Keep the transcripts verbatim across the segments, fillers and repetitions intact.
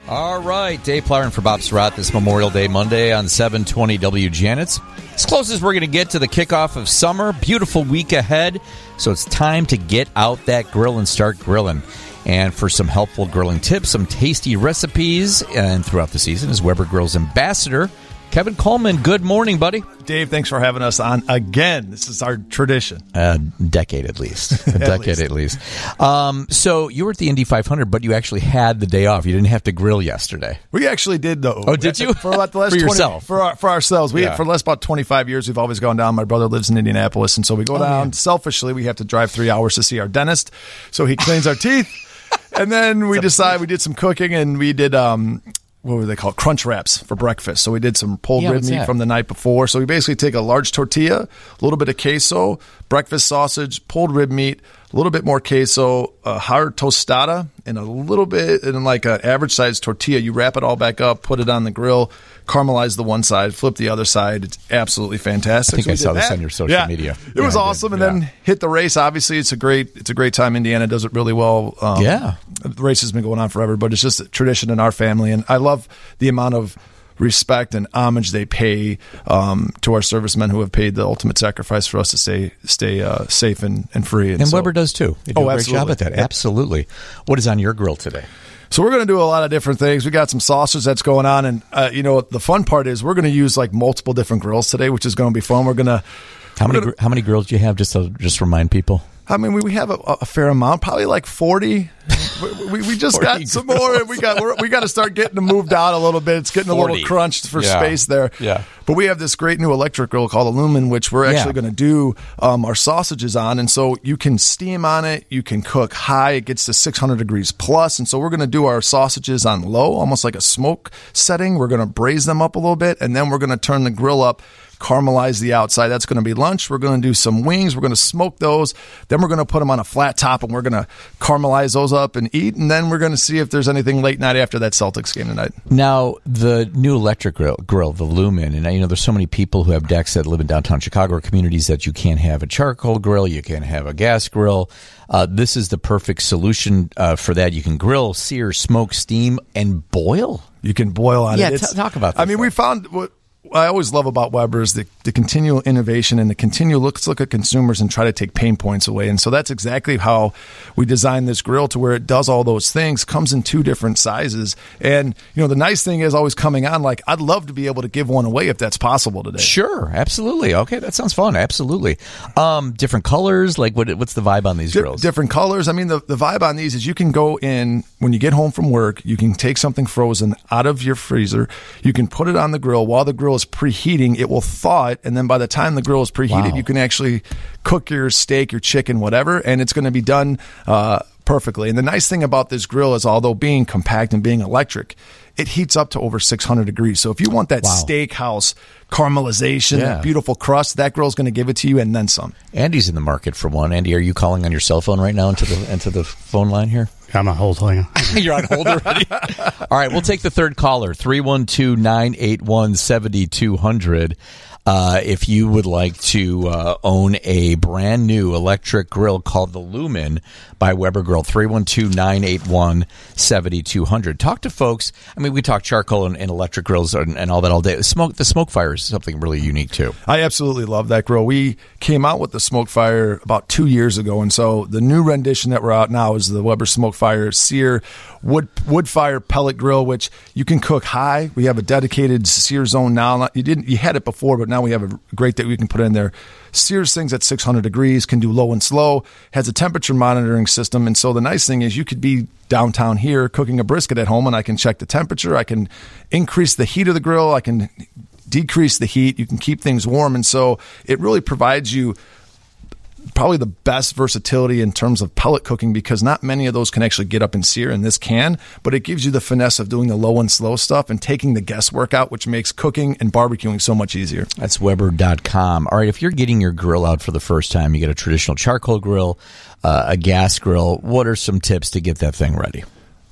All right, Dave Plyron for Bob Surratt this Memorial Day Monday on seven twenty W Janet's. As close as we're going to get to the kickoff of summer, beautiful week ahead, so it's time to get out that grill and start grilling. And for some helpful grilling tips, some tasty recipes, and throughout the season is Weber Grill's ambassador, Kevin Coleman. Good morning, buddy. Dave, thanks for having us on again. This is our tradition. A decade at least. A at decade least. at least. Um, so you were at the Indy five hundred, but you actually had the day off. You didn't have to grill yesterday. We actually did, though. Oh, did you? For about the last for twenty, yourself? For, our, for ourselves. We yeah. For the last about twenty-five years, we've always gone down. My brother lives in Indianapolis, and so we go oh, down. Man. Selfishly, we have to drive three hours to see our dentist, so he cleans our teeth. And then we decided we did some cooking, and we did... Um, what were they called? Crunch wraps for breakfast. So we did some pulled yeah, rib meat that? from the night before. So we basically take a large tortilla, a little bit of queso, breakfast sausage, pulled rib meat, a little bit more queso, a hard tostada, and a little bit, and like an average size tortilla. You wrap it all back up, put it on the grill, caramelize the one side, flip the other side. It's absolutely fantastic. I think so I saw this that. on your social yeah. media. It was yeah, awesome. And yeah. then hit the race. Obviously, it's a great it's a great time. Indiana does it really well. Um, yeah. The race has been going on forever, but it's just a tradition in our family. And I love the amount of respect and homage they pay um, to our servicemen who have paid the ultimate sacrifice for us to stay stay uh, safe and, and free. And, and so, Weber does too. They do oh, a great absolutely. job at that. Yep. Absolutely. What is on your grill today? So we're going to do a lot of different things. We got some sausage that's going on, and uh, you know the fun part is we're going to use like multiple different grills today, which is going to be fun. We're going to how many gonna, how many grills do you have? Just to just remind people. I mean, we, we have a, a fair amount, probably like forty. We, we, we just got some more, and we got we're, we got to start getting them moved out a little bit. It's getting forty. A little crunched for yeah. space there. Yeah. But we have this great new electric grill called a Lumen, which we're actually yeah. going to do um, our sausages on, and so you can steam on it. You can cook high; it gets to six hundred degrees plus, and so we're going to do our sausages on low, almost like a smoke setting. We're going to braise them up a little bit, and then we're going to turn the grill up. Caramelize the outside. That's going to be lunch. We're going to do some wings. We're going to smoke those. Then we're going to put them on a flat top, and we're going to caramelize those up and eat. And then we're going to see if there's anything late night after that Celtics game tonight. Now, the new electric grill, grill the Lumen, and you know, there's so many people who have decks that live in downtown Chicago or communities that you can't have a charcoal grill, you can't have a gas grill. Uh, this is the perfect solution uh, for that. You can grill, sear, smoke, steam, and boil. You can boil on yeah, it. Yeah, t- talk about that. I mean, we found what I always love about Weber is the, the continual innovation and the continual look, let's look at consumers and try to take pain points away. And so that's exactly how we designed this grill to where it does all those things, comes in two different sizes. And, you know, the nice thing is always coming on, like, I'd love to be able to give one away if that's possible today. Sure, absolutely. Okay, that sounds fun. Absolutely. Um, different colors, like what, what's the vibe on these Di- grills? Different colors. I mean, the, the vibe on these is you can go in, when you get home from work, you can take something frozen out of your freezer, you can put it on the grill while the grill is preheating, it will thaw it, and then by the time the grill is preheated, wow. you can actually cook your steak, your chicken, whatever, and it's going to be done uh, perfectly. And the nice thing about this grill is, although being compact and being electric, it heats up to over six hundred degrees. So if you want that wow. steakhouse caramelization, yeah. that beautiful crust, that grill's going to give it to you and then some. Andy's in the market for one. Andy, are you calling on your cell phone right now into the into the phone line here? I'm on hold. You're on hold already? All right, we'll take the third caller, three one two, nine eight one, seven two zero zero. Uh, if you would like to uh, own a brand new electric grill called the Lumen by Weber Grill, three one two, nine eight one, seven two zero zero. Talk to folks. I mean, we talk charcoal and, and electric grills and, and all that all day. Smoke, the smoke fire is something really unique, too. I absolutely love that grill. We came out with the smoke fire about two years ago, and so the new rendition that we're out now is the Weber Smoke Fire Sear wood wood fire pellet grill, which you can cook high. We have a dedicated sear zone now. You didn't, you had it before, but now we have a great that we can put in there. Sears things at six hundred degrees, can do low and slow, has a temperature monitoring system. And so the nice thing is you could be downtown here cooking a brisket at home, and I can check the temperature. I can increase the heat of the grill. I can decrease the heat. You can keep things warm. And so it really provides you probably the best versatility in terms of pellet cooking, because not many of those can actually get up and sear, and this can, but it gives you the finesse of doing the low and slow stuff and taking the guesswork out, which makes cooking and barbecuing so much easier. That's Weber dot com. All right, if you're getting your grill out for the first time, you get a traditional charcoal grill, uh, a gas grill. What are some tips to get that thing ready?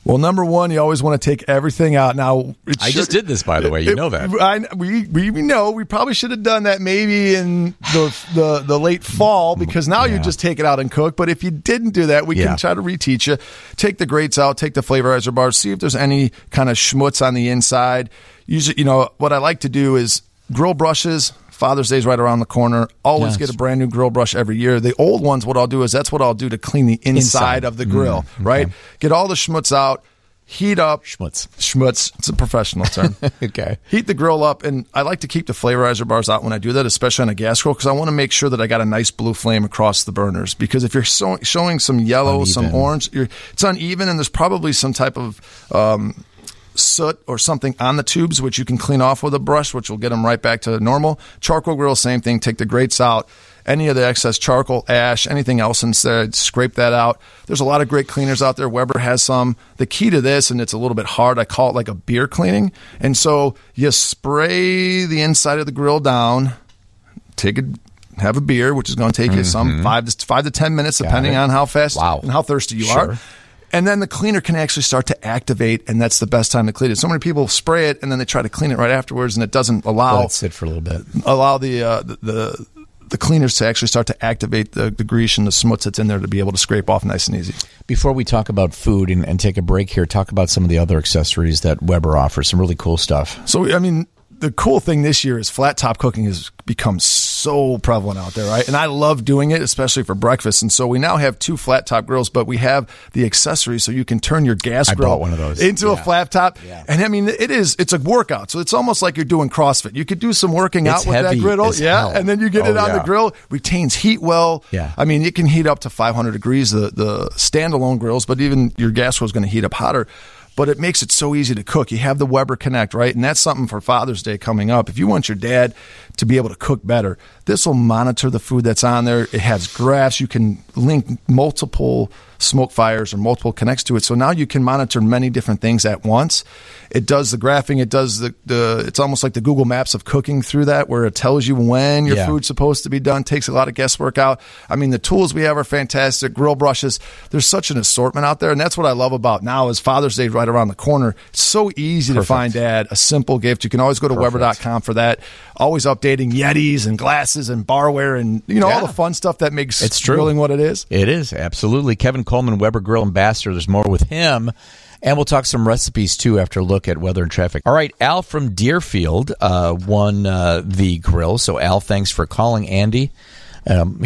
Well, number one, you always want to take everything out. Now, it I should, just did this, by the way. You it, know that. I, we, we know we probably should have done that maybe in the the, the late fall, because now yeah. you just take it out and cook. But if you didn't do that, we yeah. can try to reteach you. Take the grates out, take the flavorizer bars, see if there's any kind of schmutz on the inside. Usually, you know, what I like to do is grill brushes. Father's Day is right around the corner. Always yes. get a brand new grill brush every year. The old ones, what I'll do is that's what I'll do to clean the inside, inside. of the grill, mm, okay. right? Get all the schmutz out, heat up. Schmutz. Schmutz. It's a professional term. Okay. Heat the grill up, and I like to keep the flavorizer bars out when I do that, especially on a gas grill, because I want to make sure that I got a nice blue flame across the burners. Because if you're so, showing some yellow, uneven. some orange, you're, it's uneven, and there's probably some type of um, soot or something on the tubes, which you can clean off with a brush, which will get them right back to normal. Charcoal grill, same thing. Take the grates out. Any of the excess charcoal, ash, anything else inside, scrape that out. There's a lot of great cleaners out there. Weber has some. The key to this, and it's a little bit hard, I call it like a beer cleaning. And so you spray the inside of the grill down, take a have a beer, which is going to take mm-hmm. you some five to five to ten minutes, Got depending it. on how fast wow. and how thirsty you sure. are. And then the cleaner can actually start to activate, and that's the best time to clean it. So many people spray it, and then they try to clean it right afterwards, and it doesn't allow Let it sit for a little bit. Allow the uh, the, the the cleaners to actually start to activate the, the grease and the schmutz that's in there to be able to scrape off nice and easy. Before we talk about food and, and take a break here, talk about some of the other accessories that Weber offers. Some really cool stuff. So, I mean, the cool thing this year is flat top cooking has become so prevalent out there, right? And I love doing it, especially for breakfast. And so we now have two flat top grills, but we have the accessories so you can turn your gas I grill bought one of those. into yeah. a flat top. Yeah. And I mean, it is, it's a workout. So it's almost like you're doing CrossFit. You could do some working it's out with that griddle. Yeah. Hell. And then you get oh, it on yeah. the grill, retains heat well. Yeah. I mean, it can heat up to five hundred degrees, the, the standalone grills, but even your gas grill is going to heat up hotter. But it makes it so easy to cook. You have the Weber Connect, right? And that's something for Father's Day coming up. If you want your dad to be able to cook better, this will monitor the food that's on there. It has graphs. You can link multiple smoke fires or multiple connects to it. So now you can monitor many different things at once. It does the graphing. It does the, the it's almost like the Google Maps of cooking through that, where it tells you when your yeah. food's supposed to be done. Takes a lot of guesswork out. I mean, the tools we have are fantastic. Grill brushes. There's such an assortment out there. And that's what I love about now is Father's Day right around the corner. It's so easy Perfect. to find dad a simple gift. You can always go to Weber dot com for that. Always updating Yetis and glasses and barware and, you know, yeah. all the fun stuff that makes it's true. grilling what it is. It is, absolutely. Kevin Coleman, Weber Grill Ambassador. There's more with him. And we'll talk some recipes, too, after a look at weather and traffic. All right, Al from Deerfield uh, won uh, the grill. So, Al, thanks for calling Andy. Um,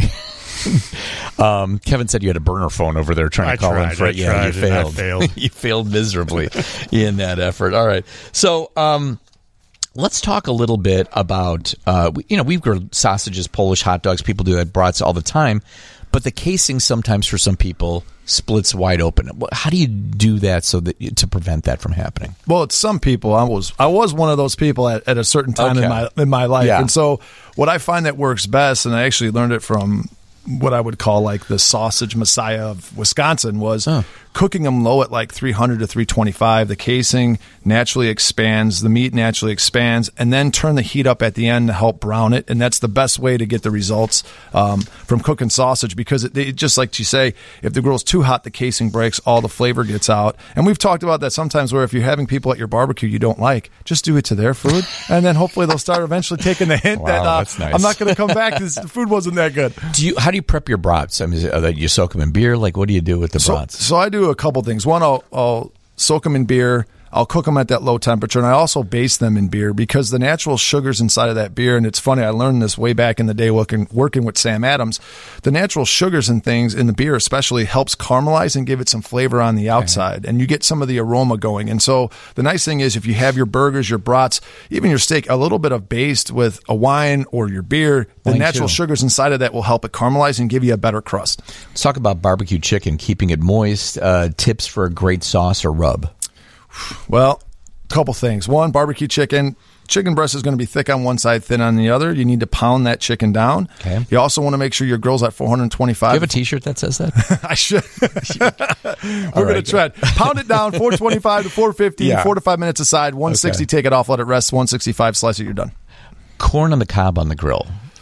um, Kevin said you had a burner phone over there trying to I call tried, in for I it. Yeah, tried, you failed. I failed. You failed miserably in that effort. All right. So, um, let's talk a little bit about, uh, you know, we've grilled sausages, Polish hot dogs. People do that, brats all the time. But the casing sometimes for some people splits wide open. How do you do that so that you, to prevent that from happening? Well, it's some people. I was I was one of those people at, at a certain time okay. in my in my life, yeah. and so what I find that works best, and I actually learned it from what I would call like the sausage messiah of Wisconsin, was oh. cooking them low at like three hundred to three twenty-five. The casing naturally expands, the meat naturally expands, and then turn the heat up at the end to help brown it. And that's the best way to get the results um, from cooking sausage, because it, it, just like you say, if the grill's too hot, the casing breaks, all the flavor gets out. And we've talked about that sometimes, where if you're having people at your barbecue you don't like, just do it to their food, and then hopefully they'll start eventually taking the hint wow, that uh, that's nice. I'm not going to come back because the food wasn't that good. Do you? How do you prep your brats? I mean, is it, uh, you soak them in beer? Like, what do you do with the So, brats? so I do a couple things. One, I'll, I'll soak them in beer. I'll cook them at that low temperature, and I also baste them in beer, because the natural sugars inside of that beer, and it's funny, I learned this way back in the day working, working with Sam Adams, the natural sugars and things in the beer especially helps caramelize and give it some flavor on the outside, okay. and you get some of the aroma going. And so the nice thing is, if you have your burgers, your brats, even your steak, a little bit of baste with a wine or your beer, the Wine natural too. sugars inside of that will help it caramelize and give you a better crust. Let's talk about barbecue chicken, keeping it moist, uh, tips for a great sauce or rub. Well, a couple things. One, barbecue chicken. Chicken breast is going to be thick on one side, thin on the other. You need to pound that chicken down. Okay. You also want to make sure your grill's at four hundred twenty-five. Do you have a T-shirt that says that? I should. We're going to try it. Pound it down, four twenty-five to four fifty, Yeah. four to five minutes aside, one sixty, Okay. take it off, let it rest, one sixty-five, slice it, you're done. Corn on the cob on the grill.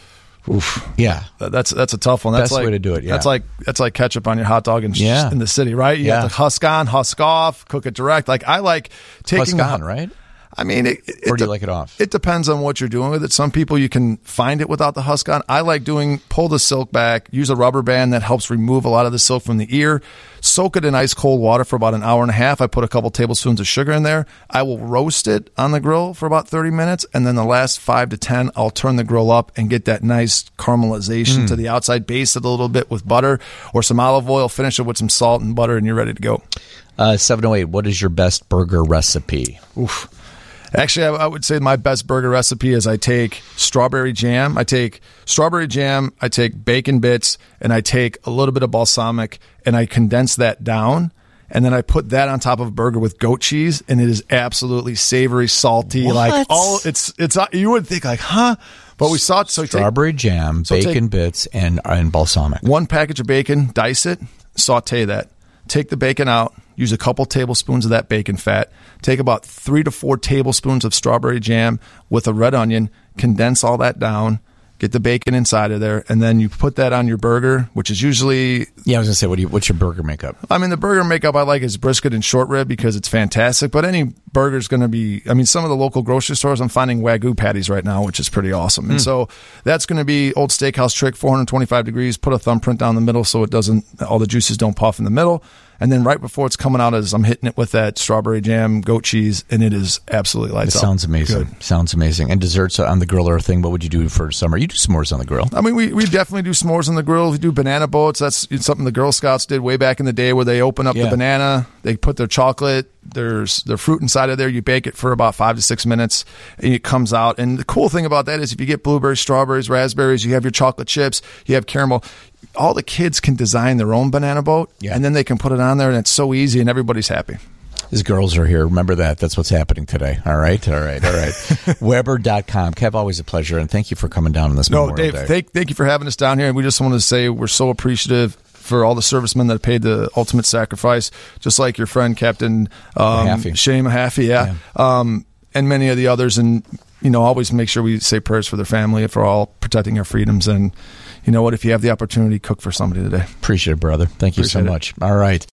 Oof. Yeah. That's that's a tough one. That's Best like, way to do it, yeah. That's like that's like ketchup on your hot dog in, Yeah. in the city, right? You Yeah. have to husk on, husk off, cook it direct. Like I like taking Husk on, the, right? I mean, it, it, Or do you de- like it off? It depends on what you're doing with it. Some people you can find it without the husk on. I like doing pull the silk back, use a rubber band that helps remove a lot of the silk from the ear. Soak it in ice cold water for about an hour and a half. I put a couple tablespoons of sugar in there. I will roast it on the grill for about thirty minutes, and then the last five to ten, I'll turn the grill up and get that nice caramelization Mm. to the outside. Base it a little bit with butter or some olive oil. Finish it with some salt and butter, and you're ready to go. Uh, seven oh eight, what is your best burger recipe? Oof. Actually, I, I would say my best burger recipe is I take strawberry jam. I take strawberry jam, I take bacon bits, and I take a little bit of balsamic, and I condense that down, and then I put that on top of a burger with goat cheese, and it is absolutely savory, salty. What? Like all it's it's you would think like, huh? But we saw it. So you take Strawberry jam, So bacon take- bits, and, and balsamic. one package of bacon, dice it, saute that. Take the bacon out, use a couple tablespoons of that bacon fat, take about three to four tablespoons of strawberry jam with a red onion, condense all that down, get the bacon inside of there, and then you put that on your burger, which is usually, Yeah, I was going to say, what do you, what's your burger makeup? I mean, the burger makeup I like is brisket and short rib because it's fantastic, but any burger's going to be, I mean, some of the local grocery stores, I'm finding Wagyu patties right now, which is pretty awesome. And so that's going to be Old Steakhouse trick, four hundred twenty-five degrees, put a thumbprint down the middle so it doesn't, all the juices don't puff in the middle. And then right before it's coming out, as I'm hitting it with that strawberry jam, goat cheese, and it is absolutely It lights out. sounds amazing. Good. Sounds amazing. And desserts on the grill are a thing. What would you do for summer? You do s'mores on the grill. I mean, we, we definitely do s'mores on the grill. We do banana boats. That's something the Girl Scouts did way back in the day where they open up Yeah. the banana, they put their chocolate, there's their fruit inside of there. You bake it for about five to six minutes and it comes out. And the cool thing about that is if you get blueberries, strawberries, raspberries, you have your chocolate chips, you have caramel. All the kids can design their own banana boat Yeah. and then they can put it on there and it's so easy and everybody's happy. His girls are here. Remember that. That's what's happening today. All right. All right. All right. Weber dot com. Kev, always a pleasure. And thank you for coming down on this No, Memorial Dave, Day. thank, thank you for having us down here. And we just wanted to say we're so appreciative for all the servicemen that paid the ultimate sacrifice, just like your friend, Captain um, Mahaffey. Shane Mahaffey, yeah, Um, and many of the others. And, you know, always make sure we say prayers for their family, for all protecting our freedoms. And, you know what, if you have the opportunity, cook for somebody today. Appreciate it, brother. Thank you so Appreciate it. much. All right.